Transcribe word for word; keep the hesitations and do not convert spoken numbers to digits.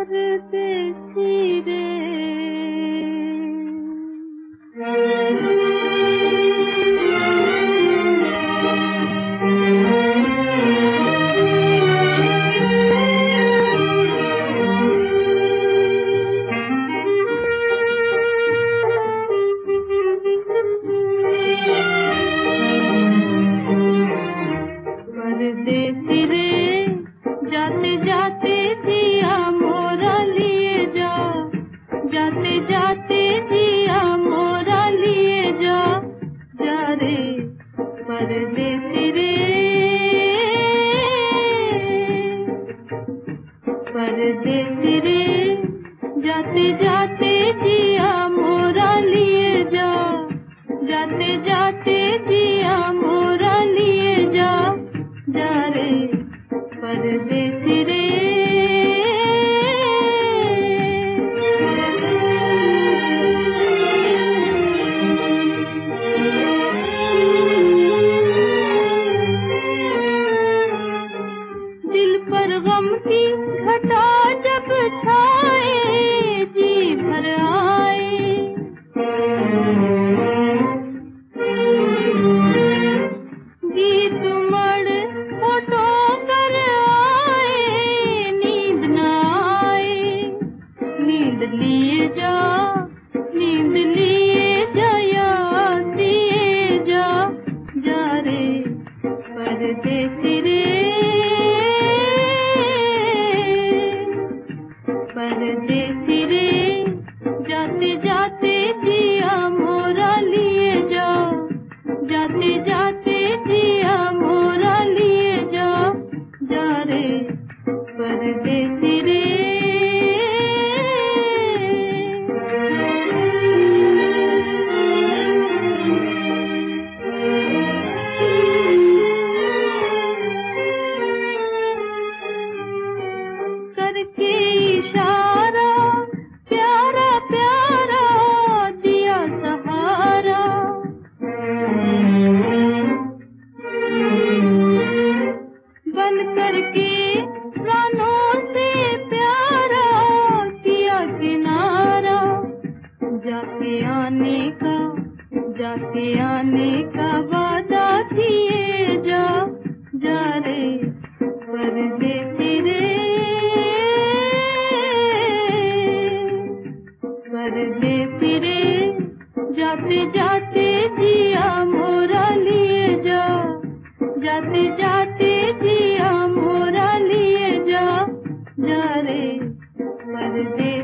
परदेसी रे परदेसी रे जाते जाते जिया मोरा लिए जा, जाते जाते जिया मोरा लिए जा, जा रे परदेसी रे परदेसी रे जाते जाते जिया मोरा लिए जा, जाते जाते जिया मोरा लिए जा, जा रे परदेसी रे दिल पर गम की घटा जब छाए जी भर आए, गीत मड़ फोटो कर आए, नींद न आए, नींद लिए जा, नींद लिए जा, याद दिए जा, जा रे परदेसी रे परदेसी रे जाते जाते जिया मोरा लिए जा, जाते जाते जिया मोरा लिए जा, जा रे परदेसी रे करके इशारा प्यारा प्यारा दिया सहारा, बन करके प्राणों से प्यारा किया किनारा, जाके आने का जाके आने का वादा किए जा, जा रे परदेसी रे परदेसी रे जाते जाते जिया मोरा लिए जा, जाते जाते जिया मोरा लिए जा, जा रे परदेसी